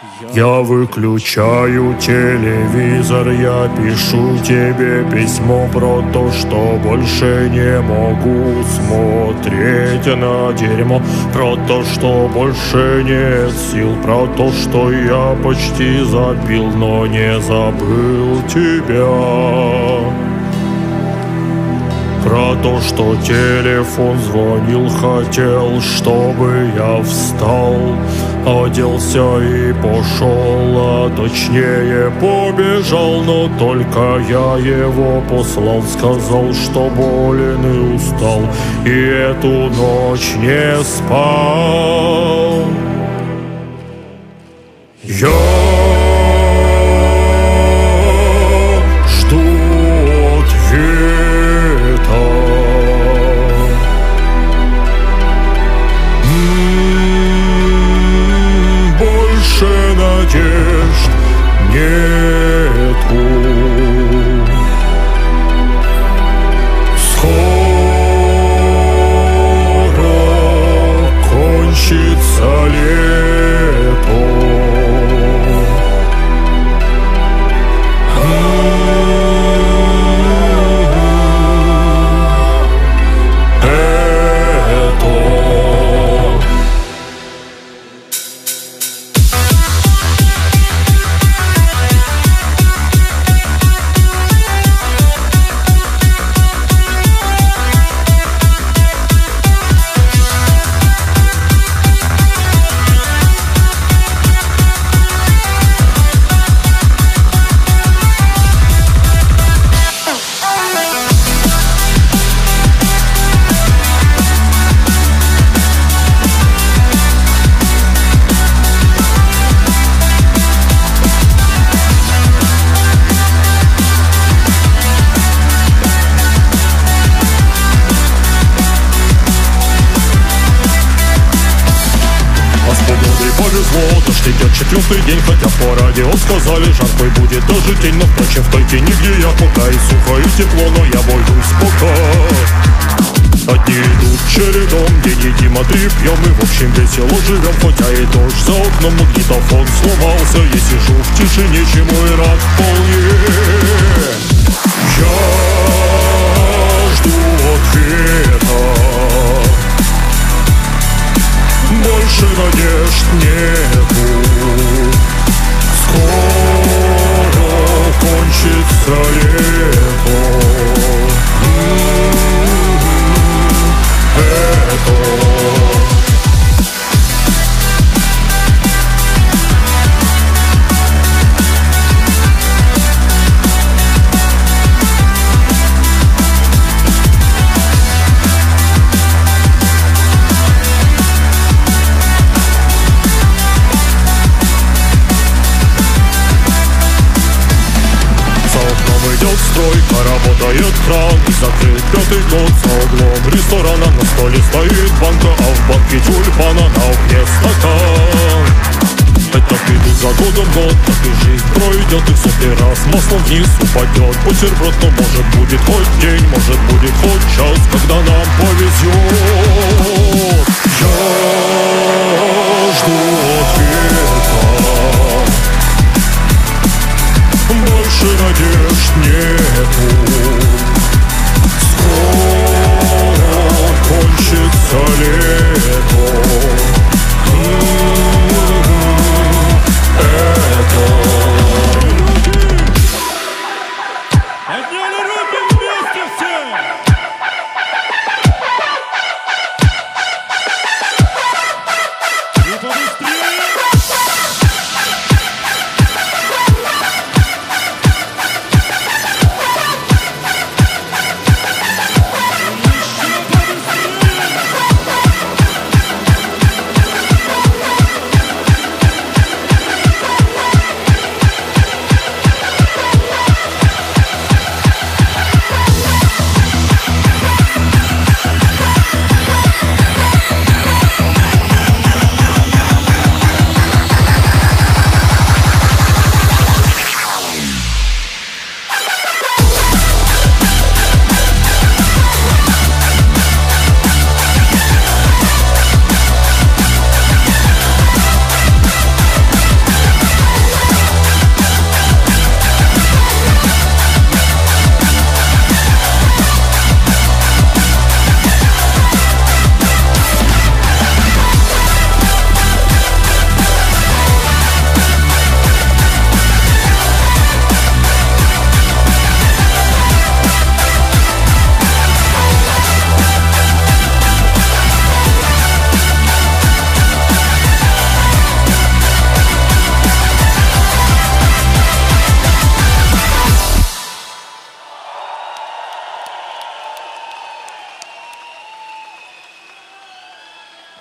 Я выключаю телевизор, я пишу тебе письмо про то, что больше не могу смотреть на дерьмо, про то, что больше нет сил, про то, что я почти запил, но не забыл тебя. Про то, что телефон звонил, хотел, чтобы я встал, оделся и пошел, а точнее побежал, но только я его послал, сказал, что болен и устал, и эту ночь не спал. Я жду ответа. Больше надежд нету. Скоро кончится лето. Дождь идет четвертый день, хотя по радио сказали, жаркой будет даже день. Но впрочем, в той тени, где я пока и сухо, и тепло, но я боюсь пока. Одни идут чередом, день едим, а три пьем, и в общем весело живем. Хотя и дождь за окном, магнитофон сломался, я сижу в тишине, чему и рад вполне. Я жду ответа. Больше надежд нету. Скоро кончится лето. Стройка, работает кран, закрыт пятый год за углом ресторана. На столе стоит банка, а в банке тюльпана, на окне стакан. Это так идут за годом год, так и жизнь пройдет, и в сотый раз маслом вниз упадет бутерброд. Но может будет хоть день, может будет хоть час, когда нам повезет. Я жду ответа.